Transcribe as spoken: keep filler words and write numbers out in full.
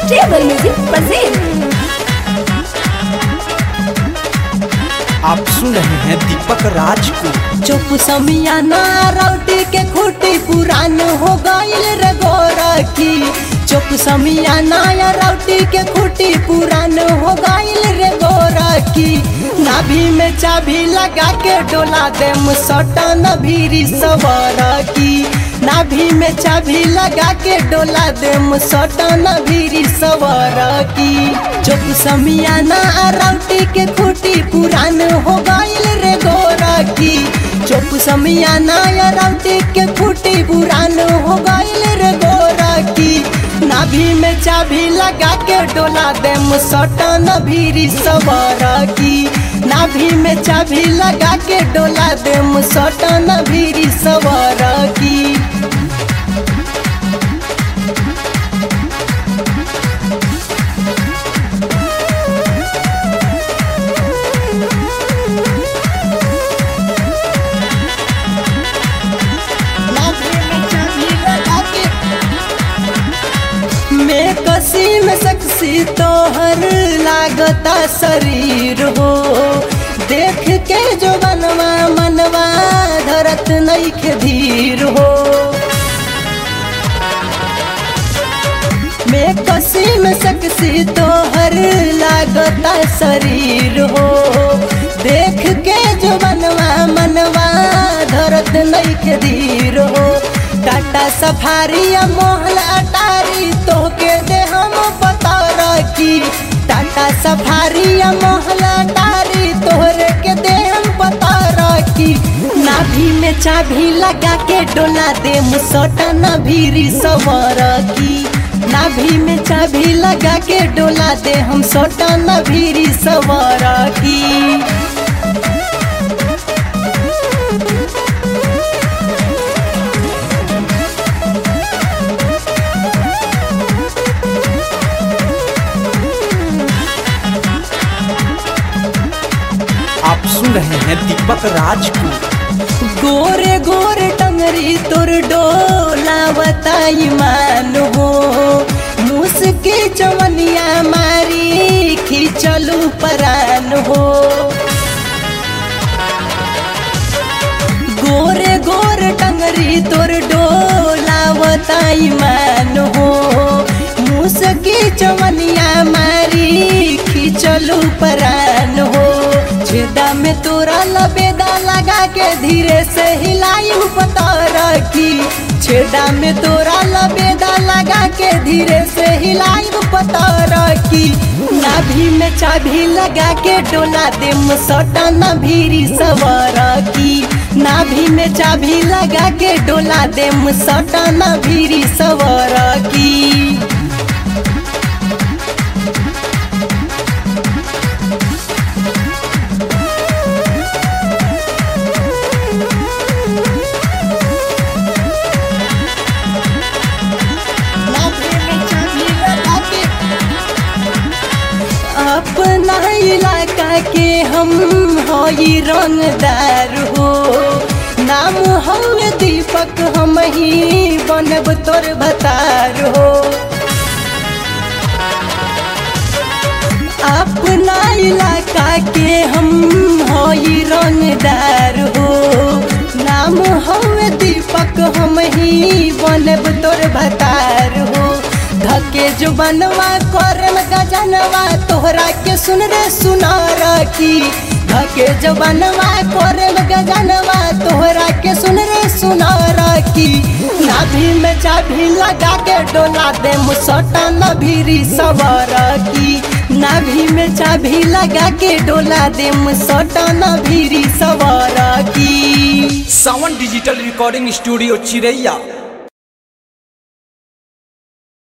Stable Music present। आप सुन रहे हैं दीपक राज को। चुप समियाना रोटी के खूटी पुरान हो गईल रे गोरा की। चुप समियाना या रोटी के खूटी पुरान हो गईल रे गोरा की। नाभि में चाबी लगा के डोला दे मुसटा नभीरी सवारा की। नाभि में चाबी लगा के डोला दे मुसटा नभीरी सवारा की। चुप समियाना रोटी के खूटी पुरान हो गईल रे गोरा की। चुप समियाना या रोटी के खूटी पुरान हो गईल रे गोरा की। नाभि में चाबी लगा के डोला दे मुसटा नभीरी सवारा की। नाभि में चाबी लगा के डोला दे मुसटा नभीरी सवारा की। मैं कसी में सक्सी तोहर लागता शरीर हो। देख के जो बनवा मनवा धरत नहीं के धीर हो। मैं कसी में सक्सी तोहर लागता शरीर हो। देख के जो बनवा मनवा धरत नहीं के धीर हो। टाटा सफारी या मोहल अटारी तो के दे हम पता रखी। टाटा सफारी या मोहल अटारी तोहरे के दे हम पता रखी। नाभि में चाबी लगा के डोला दे मुसटा नभीरी सवारा की। नाभि में चाबी लगा के डोला दे हम सोटा नभीरी सवारा की। आप सुन रहे हैं दीपक राज को। गोरे गोरे टंगरी तोर डोला बताई मान हो। मुस्की चवनिया मारी खींचलू परान हो। गोरे गोरे टंगरी तोर डोला बताई मान हो। मुस्की चवनिया मारी खींचलू परान हो। छेदा में तोरा लबेदा लगा के धीरे से हिलाई पता रखी। छेदा में तोरा लबेदा लगा के धीरे से हिलाई पता रखी। नाभि में चाबी लगा के डोला दे मुसटा नभीरी सवारा की। नाभि में चाबी लगा के डोला दे मुसटा नभीरी सवारा की। अपना इलाका के हम होई रंगदार हो। नाम हम दीपक हम ही बनब तोर भतार हो। अपना इलाका के हम होई रंगदार हो। नाम हम दीपक हम ही बनब तोर भतार हो। धके जो बनवा करम गजनवा तोहरा के सुन रे सुना रखी। धके जो बनवा करम गजनवा तोहरा के सुन रे सुना रखी। नाभि में चाबी लगा के डोला दे मुसटा नभीरी सवारा की। नाभि में चाबी लगा के डोला दे मुसटा नभीरी सवारा की। सावन डिजिटल रिकॉर्डिंग स्टूडियो चिरैया।